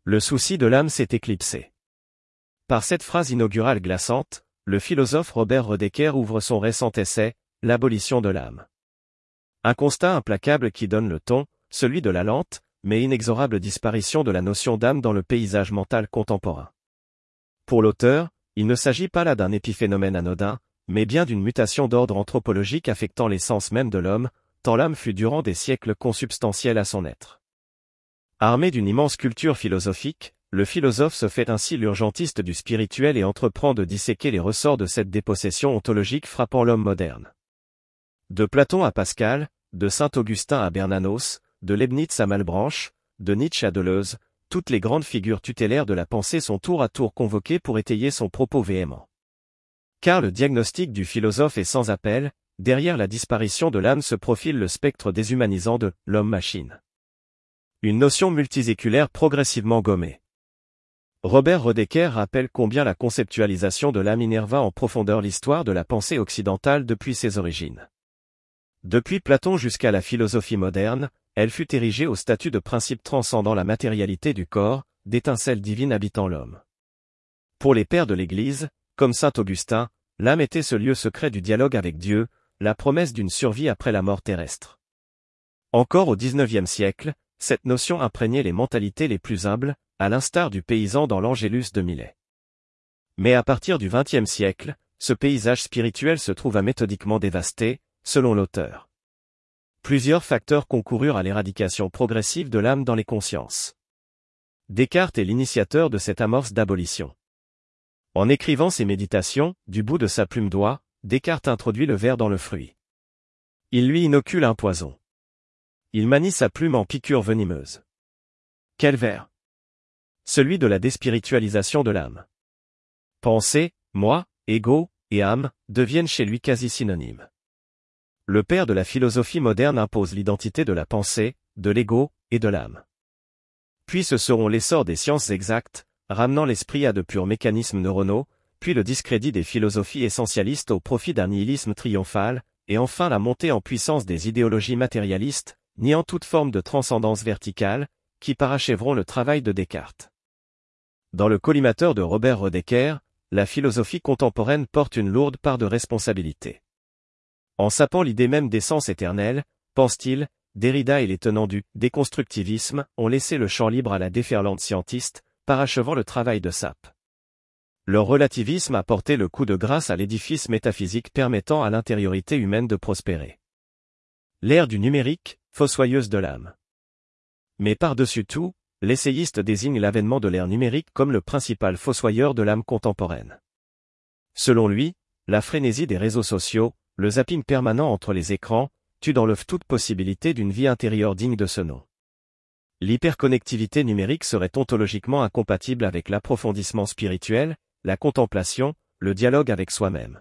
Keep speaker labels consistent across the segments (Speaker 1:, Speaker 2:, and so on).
Speaker 1: Le souci de l'âme s'est éclipsé. Par cette phrase inaugurale glaçante, le philosophe Robert Rodecker ouvre son récent essai, L'abolition de l'âme. Un constat implacable qui donne le ton, celui de la lente, mais inexorable disparition de la notion d'âme dans le paysage mental contemporain. Pour l'auteur, il ne s'agit pas là d'un épiphénomène anodin, mais bien d'une mutation d'ordre anthropologique affectant l'essence même de l'homme, tant l'âme fut durant des siècles consubstantielle à son être. Armé d'une immense culture philosophique, le philosophe se fait ainsi l'urgentiste du spirituel et entreprend de disséquer les ressorts de cette dépossession ontologique frappant l'homme moderne. De Platon à Pascal, de saint Augustin à Bernanos, de Leibniz à Malebranche, de Nietzsche à Deleuze, toutes les grandes figures tutélaires de la pensée sont tour à tour convoquées pour étayer son propos véhément. Car le diagnostic du philosophe est sans appel, derrière la disparition de l'âme se profile le spectre déshumanisant de l'homme-machine. Une notion multiséculaire progressivement gommée. Robert Rodecker rappelle combien la conceptualisation de l'âme innerva en profondeur l'histoire de la pensée occidentale depuis ses origines. Depuis Platon jusqu'à la philosophie moderne, elle fut érigée au statut de principe transcendant la matérialité du corps, d'étincelle divine habitant l'homme. Pour les pères de l'Église, comme saint Augustin, l'âme était ce lieu secret du dialogue avec Dieu, la promesse d'une survie après la mort terrestre. Encore au XIXe siècle, cette notion imprégnait les mentalités les plus humbles, à l'instar du paysan dans l'Angélus de Millet. Mais à partir du XXe siècle, ce paysage spirituel se trouva méthodiquement dévasté, selon l'auteur. Plusieurs facteurs concoururent à l'éradication progressive de l'âme dans les consciences. Descartes est l'initiateur de cette amorce d'abolition. En écrivant ses méditations, du bout de sa plume d'oie, Descartes introduit le ver dans le fruit. Il lui inocule un poison. Il manie sa plume en piqûre venimeuse. Quel ver? Celui de la déspiritualisation de l'âme. Pensée, moi, ego, et âme, deviennent chez lui quasi synonymes. Le père de la philosophie moderne impose l'identité de la pensée, de l'ego, et de l'âme. Puis ce seront l'essor des sciences exactes, ramenant l'esprit à de purs mécanismes neuronaux, puis le discrédit des philosophies essentialistes au profit d'un nihilisme triomphal, et enfin la montée en puissance des idéologies matérialistes, niant toute forme de transcendance verticale, qui parachèveront le travail de Descartes. Dans le collimateur de Robert Rodecker, la philosophie contemporaine porte une lourde part de responsabilité. En sapant l'idée même d'essence éternelle, pense-t-il, Derrida et les tenants du déconstructivisme ont laissé le champ libre à la déferlante scientiste, parachevant le travail de Sape. Leur relativisme a porté le coup de grâce à l'édifice métaphysique permettant à l'intériorité humaine de prospérer. L'ère du numérique, fossoyeuse de l'âme. Mais par-dessus tout, l'essayiste désigne l'avènement de l'ère numérique comme le principal fossoyeur de l'âme contemporaine. Selon lui, la frénésie des réseaux sociaux, le zapping permanent entre les écrans, tue dans l'œuf toute possibilité d'une vie intérieure digne de ce nom. L'hyperconnectivité numérique serait ontologiquement incompatible avec l'approfondissement spirituel, la contemplation, le dialogue avec soi-même.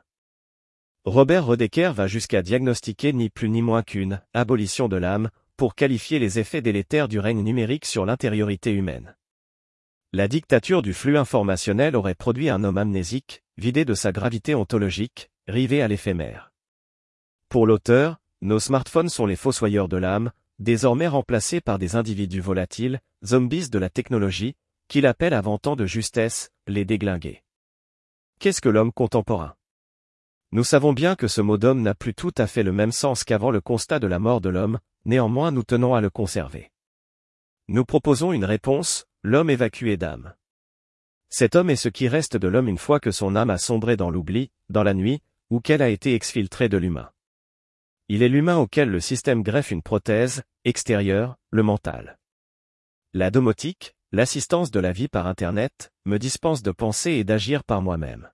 Speaker 1: Robert Rodecker va jusqu'à diagnostiquer ni plus ni moins qu'une « abolition de l'âme » pour qualifier les effets délétères du règne numérique sur l'intériorité humaine. La dictature du flux informationnel aurait produit un homme amnésique, vidé de sa gravité ontologique, rivé à l'éphémère. Pour l'auteur, nos smartphones sont les fossoyeurs de l'âme, désormais remplacés par des individus volatiles, zombies de la technologie, qu'il appelle avant tant de justesse, les déglingués. Qu'est-ce que l'homme contemporain? Nous savons bien que ce mot d'homme n'a plus tout à fait le même sens qu'avant le constat de la mort de l'homme, néanmoins nous tenons à le conserver. Nous proposons une réponse, l'homme évacué d'âme. Cet homme est ce qui reste de l'homme une fois que son âme a sombré dans l'oubli, dans la nuit, ou qu'elle a été exfiltrée de l'humain. Il est l'humain auquel le système greffe une prothèse, extérieure, le mental. La domotique, l'assistance de la vie par Internet, me dispense de penser et d'agir par moi-même.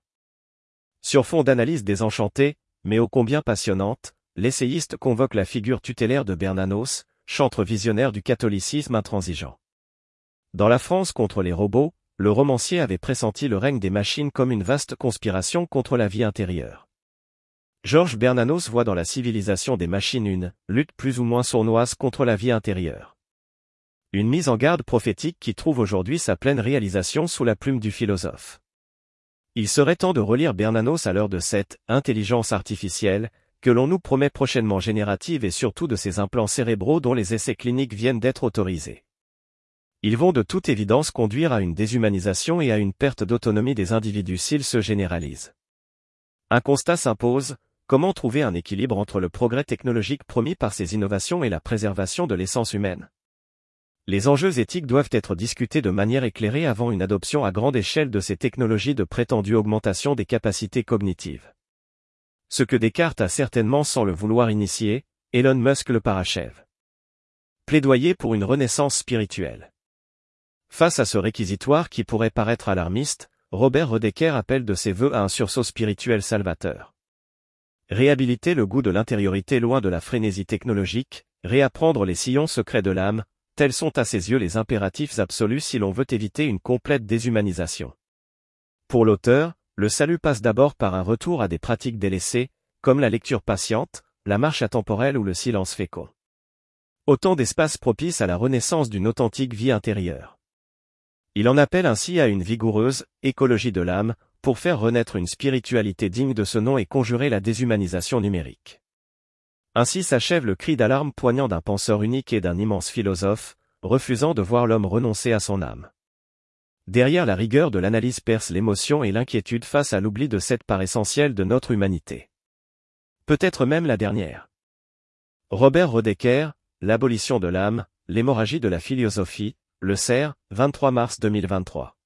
Speaker 1: Sur fond d'analyse désenchantée, mais ô combien passionnante, l'essayiste convoque la figure tutélaire de Bernanos, chantre visionnaire du catholicisme intransigeant. Dans la France contre les robots, le romancier avait pressenti le règne des machines comme une vaste conspiration contre la vie intérieure. Georges Bernanos voit dans la civilisation des machines une lutte plus ou moins sournoise contre la vie intérieure. Une mise en garde prophétique qui trouve aujourd'hui sa pleine réalisation sous la plume du philosophe. Il serait temps de relire Bernanos à l'heure de cette intelligence artificielle, que l'on nous promet prochainement générative et surtout de ces implants cérébraux dont les essais cliniques viennent d'être autorisés. Ils vont de toute évidence conduire à une déshumanisation et à une perte d'autonomie des individus s'ils se généralisent. Un constat s'impose: comment trouver un équilibre entre le progrès technologique promis par ces innovations et la préservation de l'essence humaine? Les enjeux éthiques doivent être discutés de manière éclairée avant une adoption à grande échelle de ces technologies de prétendue augmentation des capacités cognitives. Ce que Descartes a certainement sans le vouloir initié, Elon Musk le parachève. Plaidoyer pour une renaissance spirituelle. Face à ce réquisitoire qui pourrait paraître alarmiste, Robert Rodecker appelle de ses vœux à un sursaut spirituel salvateur. Réhabiliter le goût de l'intériorité loin de la frénésie technologique, réapprendre les sillons secrets de l'âme, tels sont à ses yeux les impératifs absolus si l'on veut éviter une complète déshumanisation. Pour l'auteur, le salut passe d'abord par un retour à des pratiques délaissées, comme la lecture patiente, la marche atemporelle ou le silence fécond. Autant d'espaces propices à la renaissance d'une authentique vie intérieure. Il en appelle ainsi à une vigoureuse écologie de l'âme, pour faire renaître une spiritualité digne de ce nom et conjurer la déshumanisation numérique. Ainsi s'achève le cri d'alarme poignant d'un penseur unique et d'un immense philosophe, refusant de voir l'homme renoncer à son âme. Derrière la rigueur de l'analyse perce l'émotion et l'inquiétude face à l'oubli de cette part essentielle de notre humanité. Peut-être même la dernière. Robert Rodecker, L'abolition de l'âme, l'hémorragie de la philosophie, Le Cerf, 23 mars 2023.